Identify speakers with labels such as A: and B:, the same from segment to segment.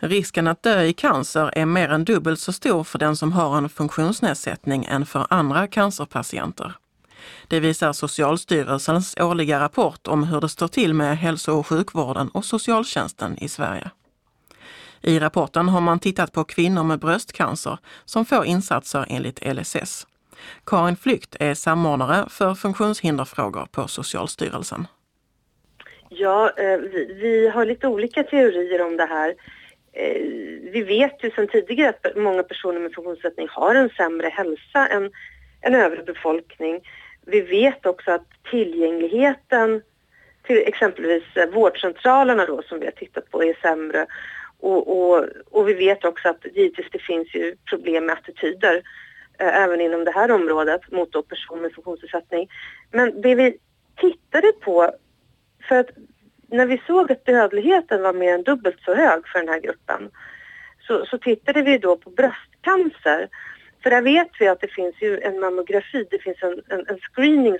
A: Risken att dö i cancer är mer än dubbelt så stor för den som har en funktionsnedsättning än för andra cancerpatienter. Det visar Socialstyrelsens årliga rapport om hur det står till med hälso- och sjukvården och socialtjänsten i Sverige. I rapporten har man tittat på kvinnor med bröstcancer som får insatser enligt LSS. Karin Flykt är samordnare för funktionshinderfrågor på Socialstyrelsen.
B: Ja, vi har lite olika teorier om det här. Vi vet ju sedan tidigare att många personer med funktionsnedsättning har en sämre hälsa än övrig befolkning. Vi vet också att tillgängligheten till exempelvis vårdcentralerna då, som vi har tittat på, är sämre. Och vi vet också att givetvis det finns ju problem med attityder även inom det här området mot då personer med funktionsnedsättning. Men det vi tittade på, för att när vi såg att dödligheten var mer än dubbelt så hög för den här gruppen, så tittade vi då på bröstcancer. För där vet vi att det finns ju en mammografi, det finns en screening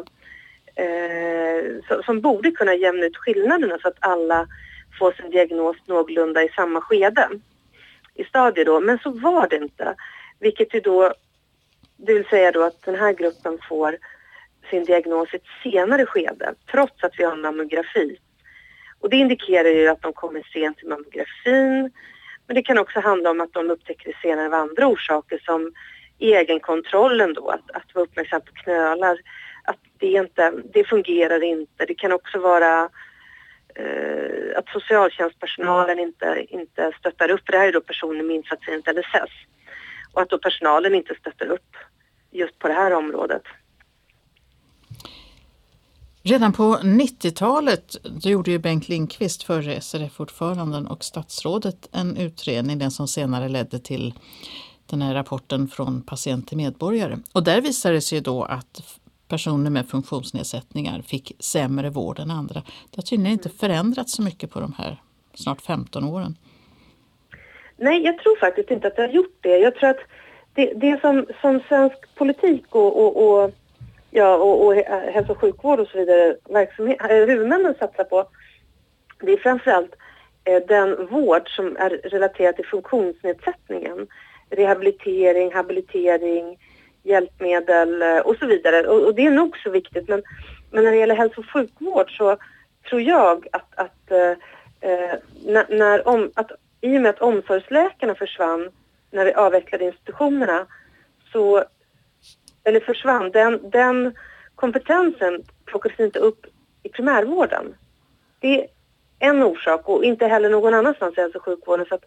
B: som borde kunna jämna ut skillnaderna så att alla får sin diagnos någorlunda i samma skede i stadier då. Men så var det inte, vilket ju då, det vill säga då att den här gruppen får sin diagnos i ett senare skede trots att vi har en mammografi. Och det indikerar ju att de kommer sent till mammografin, men det kan också handla om att de upptäcker det senare av andra orsaker som egenkontrollen då, att vara uppmärksam på knölar, att det fungerar inte. Det kan också vara att socialtjänstpersonalen inte stöttar upp. Det här är då personer med insatser enligt LSS. Och att då personalen inte stöttar upp just på det här området.
C: Redan på 90-talet gjorde ju Bengt Lindqvist, förre SRF-ordföranden och statsrådet, en utredning, den som senare ledde till den här rapporten Från patient till medborgare. Och där visade det sig då att personer med funktionsnedsättningar fick sämre vård än andra. Det har tydligen inte förändrats så mycket på de här snart 15 åren. Nej, jag tror faktiskt inte att det har gjort det. Jag tror att det som svensk politik och hälso- och sjukvård och så vidare huvudmännen satsar på, det är framförallt den vård som är relaterad till funktionsnedsättningen. Rehabilitering, habilitering, hjälpmedel och så vidare. Och det är nog så viktigt. Men när det gäller hälso- och sjukvård så tror jag att i och med att omsorgsläkarna försvann när vi avvecklade institutionerna försvann, den kompetensen plockades inte upp i primärvården. Det är en orsak och inte heller någon annanstans i hälso- och sjukvården. Så att,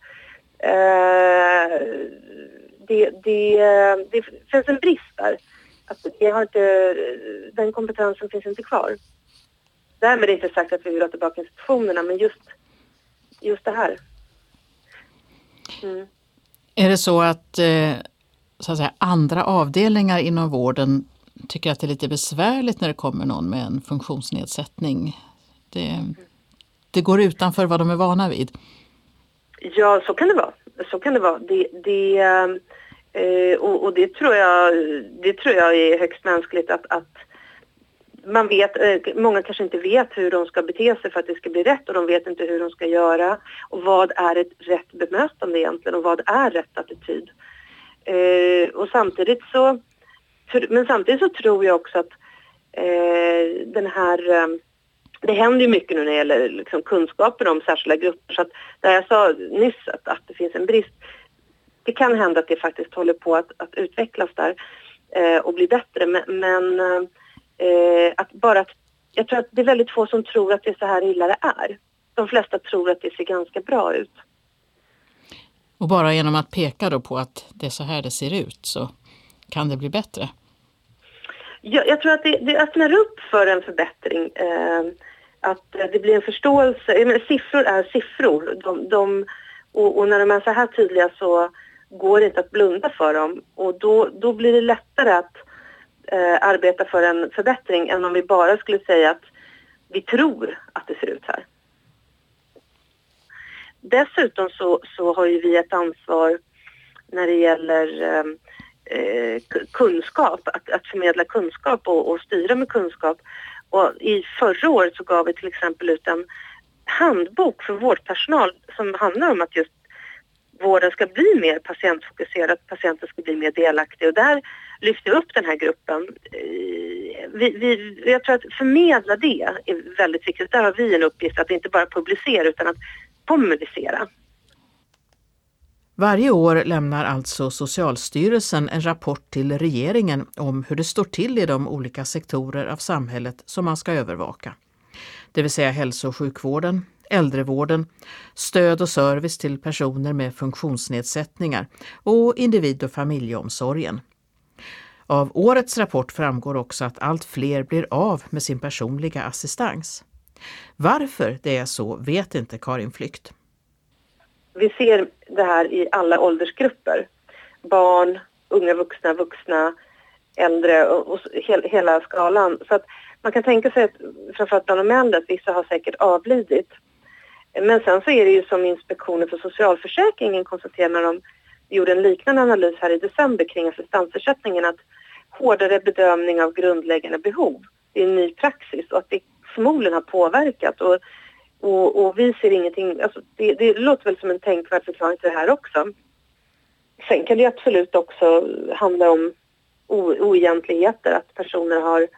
C: det finns en brist där. Att den kompetensen finns inte kvar. Därmed är inte sagt att vi vill ha tillbaka institutionerna, men just det här. Mm. Är det så att andra avdelningar inom vården tycker att det är lite besvärligt när det kommer någon med en funktionsnedsättning? Det går utanför vad de är vana vid.
B: Ja, så kan det vara. Och det tror jag är högst mänskligt att man vet, många kanske inte vet hur de ska bete sig för att det ska bli rätt, och de vet inte hur de ska göra och vad är ett rätt bemötande egentligen och vad är rätt attityd. Och samtidigt så tror jag också att den här det händer ju mycket nu när det gäller liksom kunskaper om särskilda grupper, så att där jag sa nyss att det finns en brist, det kan hända att det faktiskt håller på att utvecklas där och bli bättre, men jag tror att det är väldigt få som tror att det är så här illa det är. De flesta tror att det ser ganska bra ut.
C: Och bara genom att peka då på att det är så här det ser ut så kan det bli bättre?
B: Jag tror att det öppnar upp för en förbättring. Att det blir en förståelse. Jag menar, siffror är siffror. Och när de är så här tydliga så går det inte att blunda för dem. Och då blir det lättare att arbeta för en förbättring än om vi bara skulle säga att vi tror att det ser ut här. Dessutom så har ju vi ett ansvar när det gäller kunskap, att förmedla kunskap och styra med kunskap. Och i förra året så gav vi till exempel ut en handbok för vårdpersonal som handlar om att just vården ska bli mer patientfokuserad, att patienten ska bli mer delaktig. Och där lyfter vi upp den här gruppen. Jag tror att förmedla det är väldigt viktigt. Där har vi en uppgift att inte bara publicera utan att kommunicera.
C: Varje år lämnar alltså Socialstyrelsen en rapport till regeringen om hur det står till i de olika sektorer av samhället som man ska övervaka. Det vill säga hälso- och sjukvården, äldrevården, stöd och service till personer med funktionsnedsättningar och individ- och familjeomsorgen. Av årets rapport framgår också att allt fler blir av med sin personliga assistans. Varför det är så vet inte Karin Flykt.
B: Vi ser det här i alla åldersgrupper. Barn, unga vuxna, äldre och hela skalan. Så att man kan tänka sig att framförallt bland de äldre att vissa har säkert avlidit. Men sen så är det ju som Inspektionen för socialförsäkringen konstaterade när de gjorde en liknande analys här i december kring assistansersättningen att hårdare bedömning av grundläggande behov är en ny praxis och att det förmodligen har påverkat och vi ser ingenting, alltså det låter väl som en tänkvärd förklaring till det här också. Sen kan det absolut också handla om oegentligheter, att personer har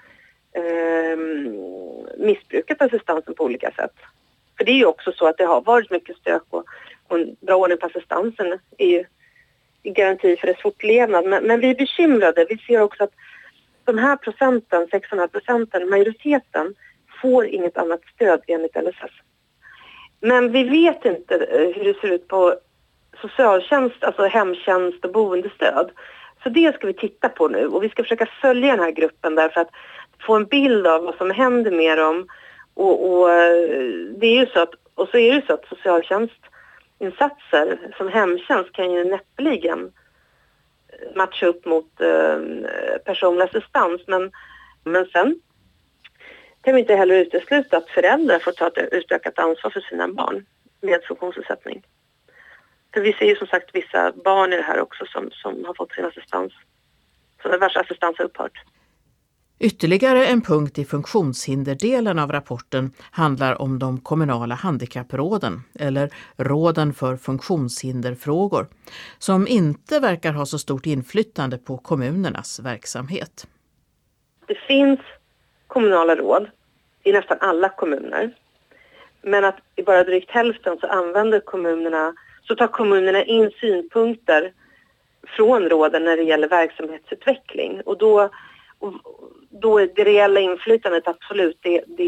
B: missbrukat assistansen på olika sätt. För det är ju också så att det har varit mycket stök och en bra ordning på assistansen är ju garanti för dess fortlevnad. Men vi är bekymrade. Vi ser också att de här procenten, 6,5%, majoriteten får inget annat stöd enligt LSS. Men vi vet inte hur det ser ut på socialtjänst, alltså hemtjänst och boendestöd. Så det ska vi titta på nu och vi ska försöka följa den här gruppen därför att få en bild av vad som händer med dem. Och det är ju så att, och så är det så att socialtjänstinsatser som hemtjänst kan ju näppeligen matcha upp mot personlig assistans. Men sen kan vi inte heller utesluta att föräldrar får ta ett utökat ansvar för sina barn med funktionsnedsättning. För vi ser ju som sagt vissa barn i det här också som har fått sin assistans, så vars assistans har upphört.
C: Ytterligare en punkt i funktionshinderdelen av rapporten handlar om de kommunala handikappråden, eller råden för funktionshinderfrågor, som inte verkar ha så stort inflytande på kommunernas verksamhet.
B: Det finns kommunala råd i nästan alla kommuner, men att i bara drygt hälften så tar kommunerna in synpunkter från råden när det gäller verksamhetsutveckling. Och då är det reella inflytandet absolut,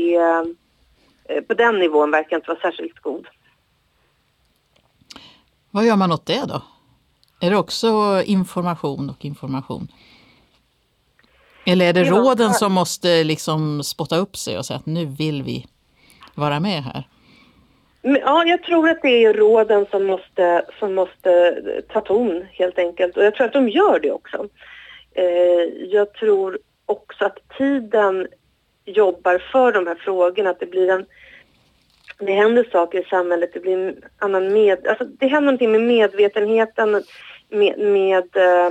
B: på den nivån verkar inte vara särskilt god.
C: Vad gör man åt det då? Är det också information? Eller är det råden som måste liksom spotta upp sig och säga att nu vill vi vara med här?
B: Ja, jag tror att det är råden som måste ta ton helt enkelt. Och jag tror att de gör det också. Jag tror också att tiden jobbar för de här frågorna. Att det händer saker i samhället. Det blir en annan det händer någonting med medvetenheten, med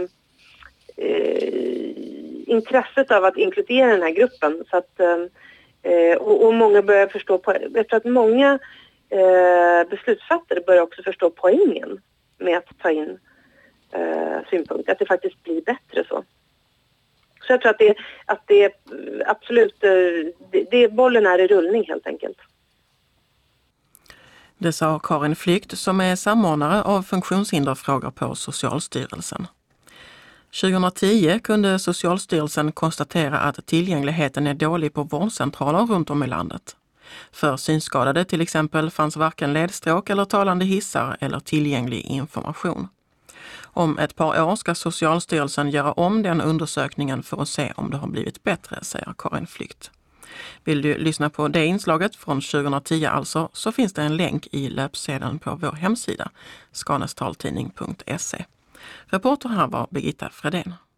B: intresset av att inkludera den här gruppen. Så att, och många börjar förstå, jag tror att många beslutsfattare börjar också förstå poängen med att ta in synpunkter, att det faktiskt blir bättre så. Så jag tror att det absolut, bollen är i rullning helt enkelt.
A: Det sa Karin Flykt som är samordnare av funktionshinderfrågor på Socialstyrelsen. 2010 kunde Socialstyrelsen konstatera att tillgängligheten är dålig på vårdcentraler runt om i landet. För synskadade till exempel fanns varken ledstråk eller talande hissar eller tillgänglig information. Om ett par år ska Socialstyrelsen göra om den undersökningen för att se om det har blivit bättre, säger Karin Flykt. Vill du lyssna på det inslaget från 2010 alltså, så finns det en länk i löpsedeln på vår hemsida skanestaltidning.se. Reporter här var Birgitta Fredén.